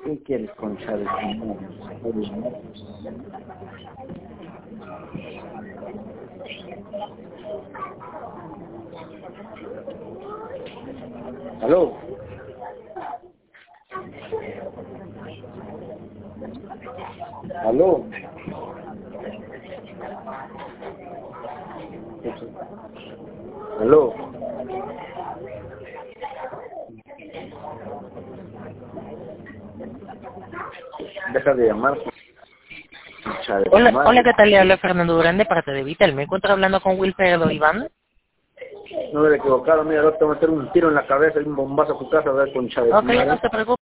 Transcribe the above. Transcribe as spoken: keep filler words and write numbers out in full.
¿Qué quieres, concha de tu madre? ¿Aló? ¿Aló? ¿Aló? Deja de llamar, concha de tu Hola, madre. hola, ¿qué tal? Le habla Fernando Durán de parte de Vital. ¿Me encuentro hablando con Wilfredo Iván? No me he equivocado, mira, ahora te voy a meter un tiro en la cabeza y un bombazo a tu casa, a ver, concha de tu Ok, madre. no se preocupe.